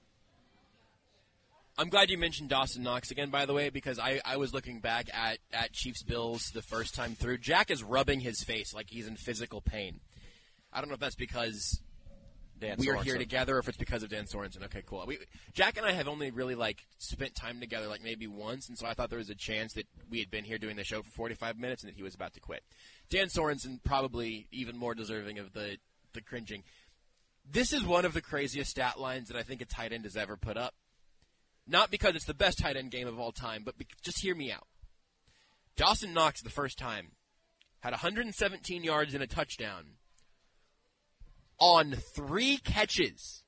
I'm glad you mentioned Dawson Knox again, by the way, because I, I was looking back at, at Chiefs Bills the first time through. Jack is rubbing his face like he's in physical pain. I don't know if that's because Dan we are Sorensen. here together, or if it's because of Dan Sorensen. Okay, cool. We, Jack and I have only really like spent time together like maybe once, and so I thought there was a chance that we had been here doing the show for forty-five minutes and that he was about to quit. Dan Sorensen probably even more deserving of the, the cringing. This is one of the craziest stat lines that I think a tight end has ever put up. Not because it's the best tight end game of all time, but be- just hear me out. Dawson Knox, the first time, had one hundred seventeen yards and a touchdown on three catches.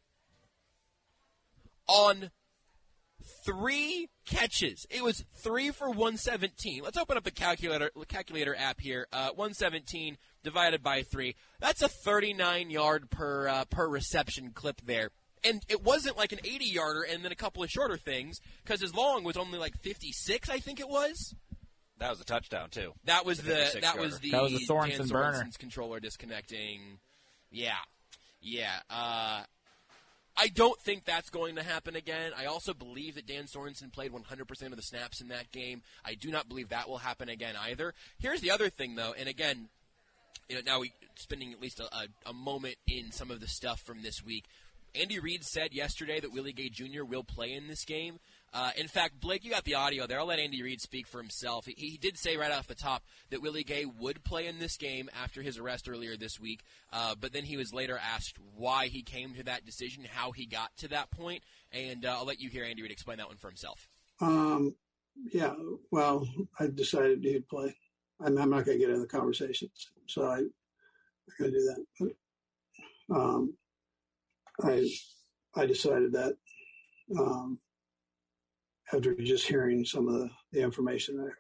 On three catches. It was three for one seventeen. Let's open up the calculator calculator app here. Uh, one seventeen divided by three. That's a thirty-nine yard per uh, per reception clip there. And it wasn't like an eighty yarder and then a couple of shorter things, because his long was only like fifty-six, I think it was. That was a touchdown too. That was the, the that was the that was the Sorensen Dan burner. Sorensen's controller disconnecting. Yeah, yeah. Uh, I don't think that's going to happen again. I also believe that Dan Sorensen played one hundred percent of the snaps in that game. I do not believe that will happen again either. Here's the other thing, though, and again, you know, now we spending at least a, a, a moment in some of the stuff from this week. Andy Reid said yesterday that Willie Gay Junior will play in this game. Uh, in fact, Blake, you got the audio there. I'll let Andy Reid speak for himself. He, he did say right off the top that Willie Gay would play in this game after his arrest earlier this week, uh, but then he was later asked why he came to that decision, how he got to that point, and uh, I'll let you hear Andy Reid explain that one for himself. Um, yeah, well, I decided he'd play. I'm, I'm not going to get into the conversation, so I, I'm going to do that. But, um, I I decided that um, after just hearing some of the, the information there.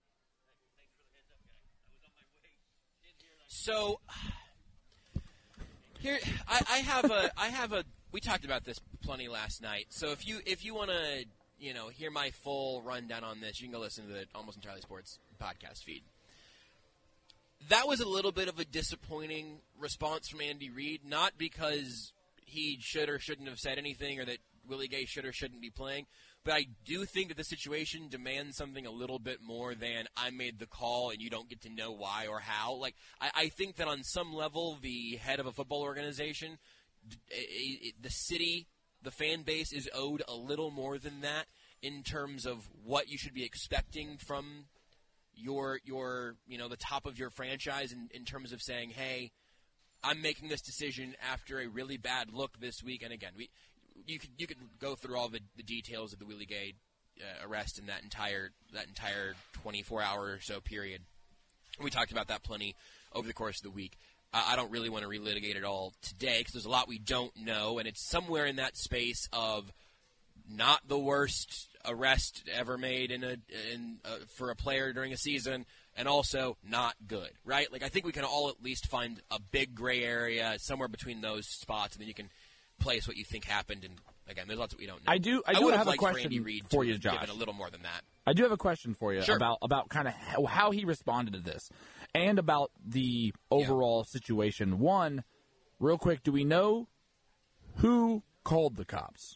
So here, I, I have a I have a. We talked about this plenty last night. So if you if you want to you know hear my full rundown on this, you can go listen to the Almost Entirely Sports podcast feed. That was a little bit of a disappointing response from Andy Reid, not because he should or shouldn't have said anything, or that Willie Gay should or shouldn't be playing. But I do think that the situation demands something a little bit more than I made the call and you don't get to know why or how. Like, I, I think that on some level, the head of a football organization, it, it, the city, the fan base is owed a little more than that in terms of what you should be expecting from your, your you know, the top of your franchise in, in terms of saying, hey, I'm making this decision after a really bad look this week. And again, we you could you could go through all the, the details of the Willie Gay uh, arrest in that entire that entire twenty-four hour or so period. We talked about that plenty over the course of the week. Uh, I don't really want to relitigate it all today because there's a lot we don't know, and it's somewhere in that space of not the worst arrest ever made in a in uh, for a player during a season, and also not good, right? Like, I think we can all at least find a big gray area somewhere between those spots, and then you can place what you think happened. And again, there's lots that we don't know. I do. I do would have a liked for question Andy Reid for to you, have Josh. given a little more than that. I do have a question for you Sure. about about kind of how, how he responded to this, and about the overall yeah. situation. One, real quick, do we know who called the cops?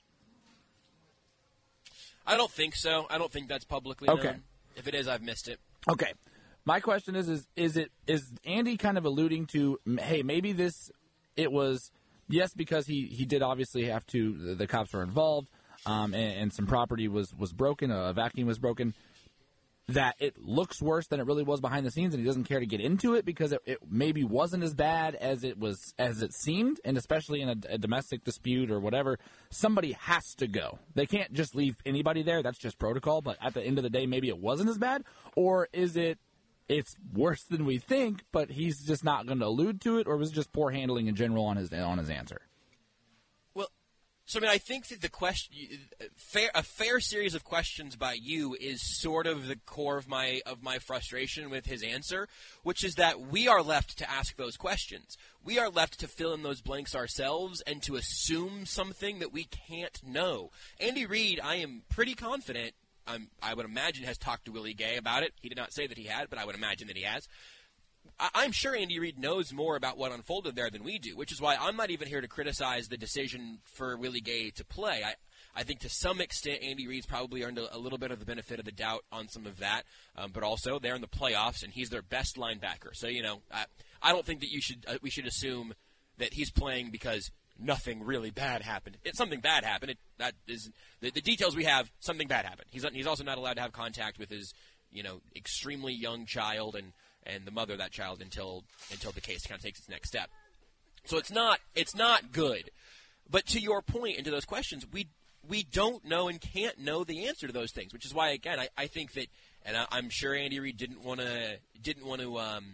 I don't think so. I don't think that's publicly okay. known. If it is, I've missed it. Okay. My question is, is, is it is Andy kind of alluding to, hey, maybe this, it was, yes, because he, he did obviously have to, the, the cops were involved, um, and, and some property was, was broken, a vacuum was broken, that it looks worse than it really was behind the scenes, and he doesn't care to get into it because it, it maybe wasn't as bad as it was as it seemed, and especially in a, a domestic dispute or whatever, somebody has to go. They can't just leave anybody there. That's just protocol. But at the end of the day, maybe it wasn't as bad, or is it it's worse than we think, but he's just not going to allude to it, or was it just poor handling in general on his on his answer? So, I mean, I think that the question, fair, a fair series of questions by you is sort of the core of my of my frustration with his answer, which is that we are left to ask those questions. We are left to fill in those blanks ourselves and to assume something that we can't know. Andy Reid, I am pretty confident, I'm, I would imagine, has talked to Willie Gay about it. He did not say that he had, but I would imagine that he has. I'm sure Andy Reid knows more about what unfolded there than we do, which is why I'm not even here to criticize the decision for Willie Gay to play. I, I think to some extent Andy Reid's probably earned a, a little bit of the benefit of the doubt on some of that, um, but also they're in the playoffs and he's their best linebacker. So, you know, I, I don't think that you should uh, we should assume that he's playing because nothing really bad happened. It, something bad happened. It, that is the, the details we have. Something bad happened. He's he's also not allowed to have contact with his you know extremely young child and, and the mother of that child until until the case kind of takes its next step. So it's not it's not good. But to your point and to those questions, we we don't know and can't know the answer to those things, which is why again I, I think that, and I, I'm sure Andy Reid didn't want to didn't want to um,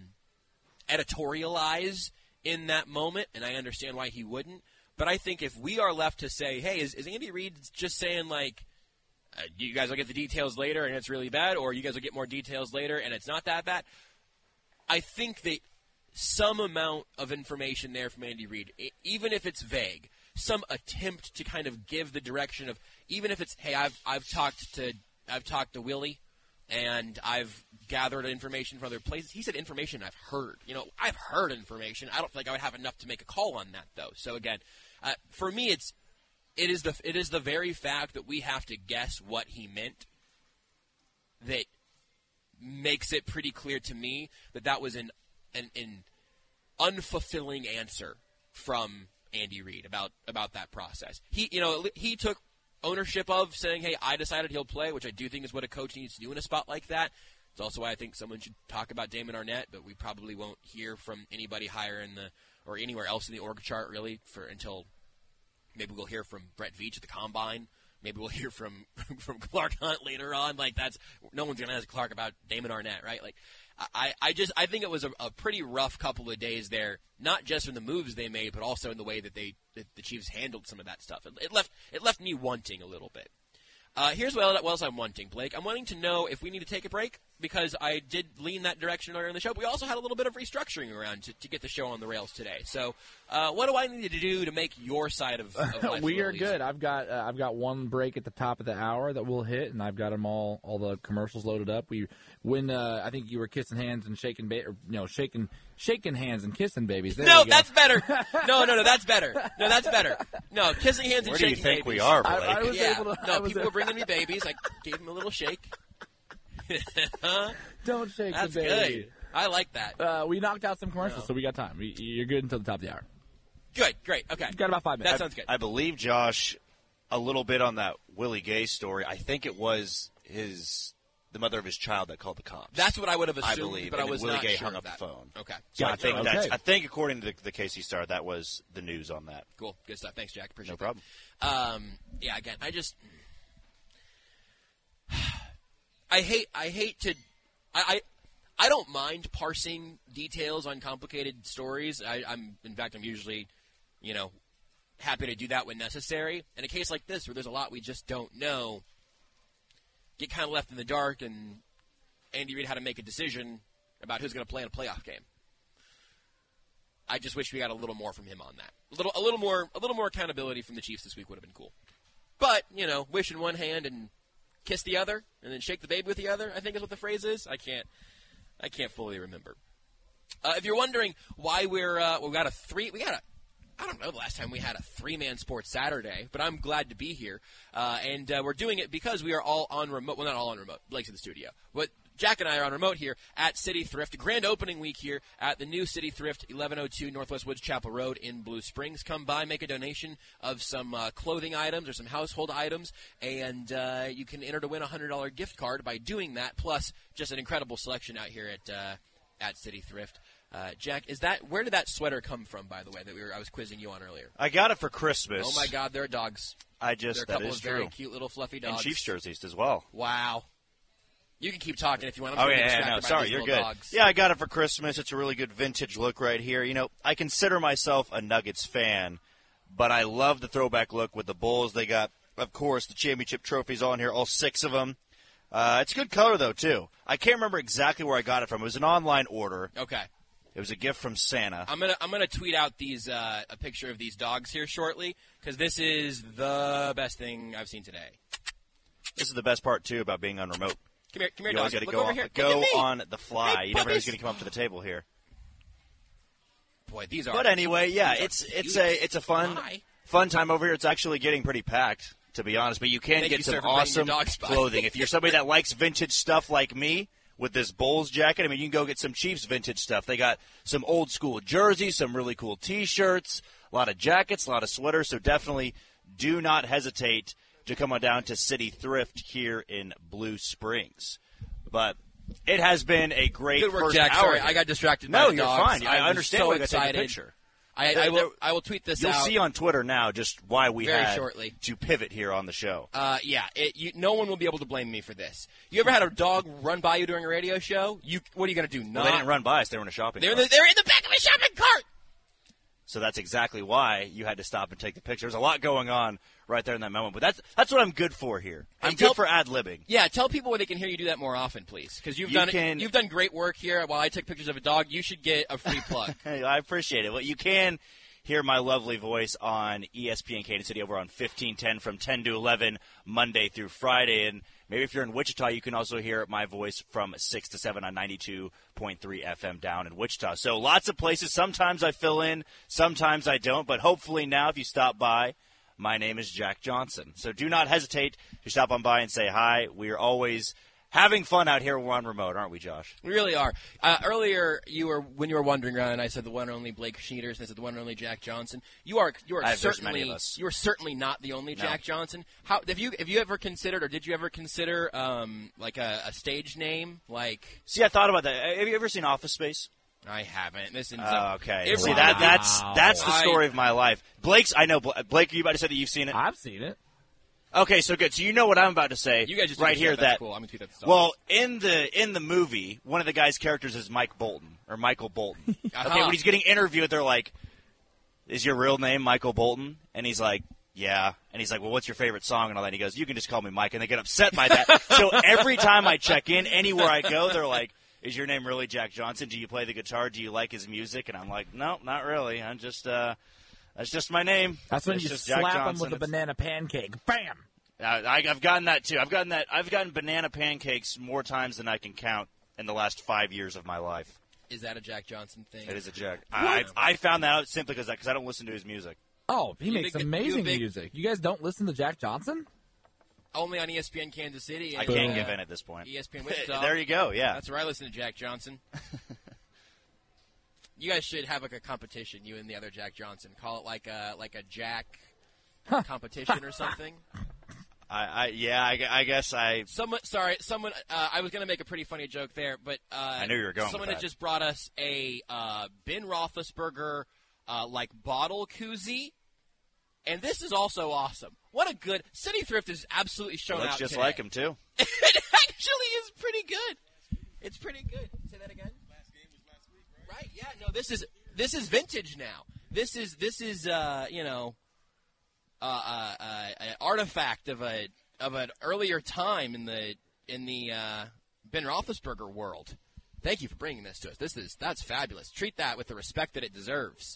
editorialize in that moment, and I understand why he wouldn't. But I think if we are left to say, hey, is, is Andy Reid just saying, like, uh, you guys will get the details later and it's really bad, or you guys will get more details later and it's not that bad? I think that some amount of information there from Andy Reid, even if it's vague, some attempt to kind of give the direction of, even if it's, hey, I've I've talked to I've talked to Willie, and I've gathered information from other places. He said information I've heard. You know, I've heard information. I don't think I would have enough to make a call on that, though. So again, uh, for me, it's it is the it is the very fact that we have to guess what he meant that makes it pretty clear to me that that was an an, an unfulfilling answer from Andy Reid about about that process. He, you know, he took ownership of saying, hey, I decided he'll play, which I do think is what a coach needs to do in a spot like that. It's also why I think someone should talk about Damon Arnett, but we probably won't hear from anybody higher in the or anywhere else in the org chart really for until maybe we'll hear from Brett Veach at the Combine. Maybe we'll hear from from Clark Hunt later on. Like that's no one's gonna ask Clark about Damon Arnett, right? Like I, I just I think it was a, a pretty rough couple of days there, not just in the moves they made, but also in the way that they that the Chiefs handled some of that stuff. It, it left it left me wanting a little bit. Uh, here's what else I'm wanting, Blake. I'm wanting to know if we need to take a break, because I did lean that direction earlier in the show. But we also had a little bit of restructuring around to, to get the show on the rails today. So, uh, what do I need to do to make your side of, of life we a are little good. easier? I've got uh, I've got one break at the top of the hour that we'll hit, and I've got them all all the commercials loaded up. We when uh, I think you were kissing hands and shaking ba- or, you know shaking shaking hands and kissing babies. There No, we go. that's better. No, no, no, that's better. No, that's better. No, kissing hands and Where do you shaking think babies. we are, Blake? I- I was yeah. able to- I no, was people able- were bringing me babies. I gave them a little shake. Don't shake That's the baby. good. I like that. Uh, we knocked out some commercials, No. so we got time. We, you're good until the top of the hour. Good, great, okay. Got about five minutes. That sounds good. I believe, Josh, a little bit on that Willie Gay story. I think it was his the mother of his child that called the cops. That's what I would have I assumed, believe, but and I was then Willie not Gay sure hung of up that. the phone. Okay. So I Gotcha. think Okay. that's. I think according to the, the Casey Star, that was the news on that. Cool, good stuff. Thanks, Jack. Appreciate No that. problem. Um, yeah, again, I just, I hate, I hate to, I, I, I don't mind parsing details on complicated stories. I, I'm, in fact, I'm usually, you know, happy to do that when necessary. In a case like this, where there's a lot we just don't know, get kind of left in the dark, and Andy Reid had to make a decision about who's going to play in a playoff game. I just wish we got a little more from him on that. A little, a little more, a little more accountability from the Chiefs this week would have been cool. But you know, wish in one hand and kiss the other, and then shake the baby with the other, I think is what the phrase is. I can't, I can't fully remember. Uh, if you're wondering why we're, uh, we got a three, we got a. I don't know the last time we had a three-man sports Saturday, but I'm glad to be here. Uh, and uh, we're doing it because we are all on remote. Well, not all on remote. Blake's in the studio. But Jack and I are on remote here at City Thrift. Grand opening week here at the new City Thrift, eleven oh two Northwest Woods Chapel Road in Blue Springs. Come by, make a donation of some uh, clothing items or some household items, and uh, you can enter to win a one hundred dollars gift card by doing that, plus just an incredible selection out here at uh, at City Thrift. Uh, Jack, is that where did that sweater come from? By the way, that we were I was quizzing you on earlier. I got it for Christmas. Oh my God, there are dogs. I just There are a that couple is of very true. cute little fluffy And dogs. Chiefs jerseys as well. Wow. You can keep talking if you want. I'm Oh trying to yeah, get yeah, distracted no, by sorry, these you're little good. dogs. Yeah, I got it for Christmas. It's a really good vintage look right here. You know, I consider myself a Nuggets fan, but I love the throwback look with the Bulls. They got, of course, the championship trophies on here, all six of them. Uh, it's a good color though too. I can't remember exactly where I got it from. It was an online order. Okay. It was a gift from Santa. I'm gonna I'm gonna tweet out these uh, a picture of these dogs here shortly, because this is the best thing I've seen today. This is the best part too about being on remote. Come here, come here, You always dog. got to Look go over on, here. Look go at me. on the fly. Hey, you never know who's puppies. going to come up to the table here. Boy, these are. But anyway, yeah, these are it's it's cute. a it's a fun Hi. fun time over here. It's actually getting pretty packed, to be honest. But you can Thank get you, some sir, for bringing your awesome dogs by. clothing if you're somebody that likes vintage stuff like me. With this Bulls jacket, I mean, you can go get some Chiefs vintage stuff. They got some old school jerseys, some really cool T-shirts, a lot of jackets, a lot of sweaters, so definitely do not hesitate to come on down to City Thrift here in Blue Springs. But it has been a great Good work, first Jack. hour. Sorry, here. I got distracted No, by the you're dogs. fine. I was understand so why you got to take a excited. picture. I, There- I will. there- I will tweet this You'll out. see on Twitter now just why we Very had shortly. to pivot here on the show. Uh, yeah, it, you, no one will be able to blame me for this. You ever had a dog run by you during a radio show? You, what are you going to do? Well, Not. they didn't run by us. They were in a shopping They're, cart. they're in the back of a shopping cart. So that's exactly why you had to stop and take the picture. There's a lot going on right there in that moment. But that's that's what I'm good for here. Hey, I'm tell- good for ad-libbing. Yeah, tell people where they can hear you do that more often, please, because you've You done can- you've done great work here. While I take pictures of a dog, you should get a free plug. Hey, I appreciate it. Well, you can hear my lovely voice on E S P N Kansas City over on fifteen ten from ten to eleven Monday through Friday. And maybe if you're in Wichita, you can also hear my voice from six to seven on ninety-two point three F M down in Wichita. So lots of places. Sometimes I fill in, sometimes I don't. But hopefully now if you stop by, my name is Jack Johnson. So do not hesitate to stop on by and say hi. We are always having fun out here when we're on remote, aren't we, Josh? We really are. Uh, earlier, you were when you were wondering around, I said the one and only Blake Schneiders, and I said the one and only Jack Johnson. You are you are I have- there's certainly many of us. you are certainly not the only No. Jack Johnson. How have you have you ever considered, or did you ever consider um, like a, a stage name? Like See, I thought about that. Have you ever seen Office Space? I haven't. This ends Oh, up okay. It See, really- that that's that's the I- story of my life. Blake's, I know. Bla- Blake, you about to say that you've seen it? I've seen it. Okay, so good. So you know what I'm about to say. You guys just right tweeted here. that. That's That cool. I'm gonna tweet that to well, in the in the movie, one of the guy's characters is Mike Bolton or Michael Bolton. Uh-huh. Okay, when he's getting interviewed, they're like, "Is your real name Michael Bolton?" And he's like, "Yeah." And he's like, "Well, what's your favorite song?" And all that. And he goes, "You can just call me Mike." And they get upset by that. So every time I check in, anywhere I go, they're like, "Is your name really Jack Johnson? Do you play the guitar? Do you like his music?" And I'm like, "No, not really. I'm just uh, that's just my name." That's when It's you just Jack slap him Johnson. with a It's- banana pancake. Bam! Uh, I, I've gotten that too. I've gotten that. I've gotten banana pancakes more times than I can count in the last five years of my life. Is that a Jack Johnson thing? It is a Jack. I, I found that out simply because because I don't listen to his music. Oh, he You makes big- you amazing big- music. You guys don't listen to Jack Johnson? Only on E S P N Kansas City. I and, can't uh, give in at this point. E S P N Wichita. There you go. Yeah. That's where I listen to Jack Johnson. You guys should have like a competition, you and the other Jack Johnson. Call it like a like a Jack competition or something. I, I yeah. I, I guess I. Someone, sorry, someone. Uh, I was going to make a pretty funny joke there, but uh, I knew you were going with Someone that. had just brought us a uh, Ben Roethlisberger uh, like bottle koozie, and this is also awesome. What a good City Thrift is absolutely shown Looks out just today. like him too. It actually is pretty good. It's pretty good. Say that again. Last game was last week, right? Right. Yeah. No. This is this is vintage now. This is this is uh, you know. Uh, uh, uh, an artifact of a of an earlier time in the in the uh, Ben Roethlisberger world. Thank you for bringing this to us. This is that's fabulous. Treat that with the respect that it deserves.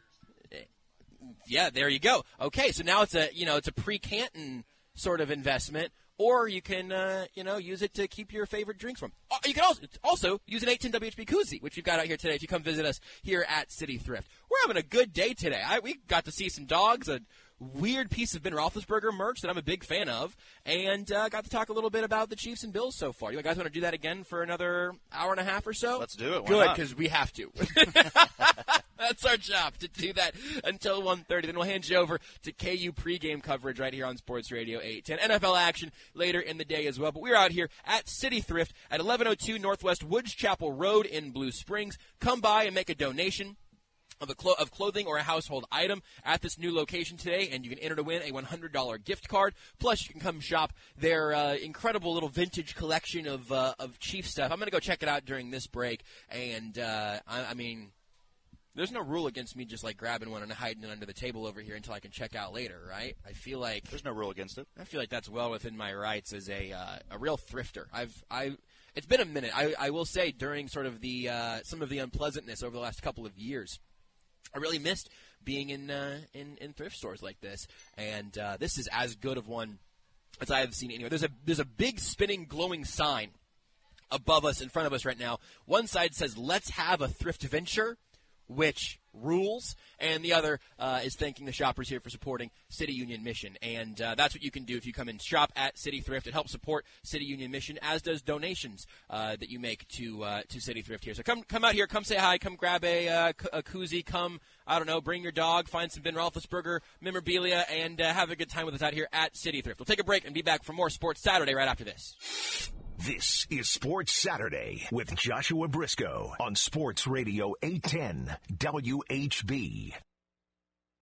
Yeah, there you go. Okay, so now it's a you know it's a pre-Canton sort of investment, or you can uh, you know use it to keep your favorite drinks from. Uh, You can also also use an eight ten W H B koozie, which we've got out here today. If you come visit us here at City Thrift, we're having a good day today. I, we got to see some dogs. A, weird piece of Ben Roethlisberger merch that I'm a big fan of, and uh, got to talk a little bit about the Chiefs and Bills so far. You guys want to do that again for another hour and a half or so? Let's do it. Why Good, not? because we have to. That's our job, to do that until one thirty. Then we'll hand you over to K U pregame coverage right here on Sports Radio eight ten. N F L action later in the day as well. But we're out here at City Thrift at eleven oh two Northwest Woods Chapel Road in Blue Springs. Come by and make a donation of, a clo- of clothing or a household item at this new location today, and you can enter to win a one hundred dollars gift card. Plus, you can come shop their uh, incredible little vintage collection of uh, of Chief stuff. I'm going to go check it out during this break, and uh, I, I mean, there's no rule against me just like grabbing one and hiding it under the table over here until I can check out later, right? I feel like There's no rule against it. I feel like that's well within my rights as a uh, a real thrifter. I've I. It's been a minute. I, I will say during sort of the uh, some of the unpleasantness over the last couple of years, I really missed being in, uh, in in thrift stores like this, and uh, this is as good of one as I have seen anywhere. There's a there's a big spinning glowing sign above us in front of us right now. One side says "Let's have a thrift venture," which rules, and the other uh, is thanking the shoppers here for supporting City Union Mission. And uh, that's what you can do if you come and shop at City Thrift. It helps support City Union Mission, as does donations uh, that you make to uh, to City Thrift here. So come come out here, come say hi, come grab a, uh, a koozie, come, I don't know, bring your dog, find some Ben Roethlisberger memorabilia, and uh, have a good time with us out here at City Thrift. We'll take a break and be back for more Sports Saturday right after this. This is Sports Saturday with Joshua Briscoe on Sports Radio eight ten W H B.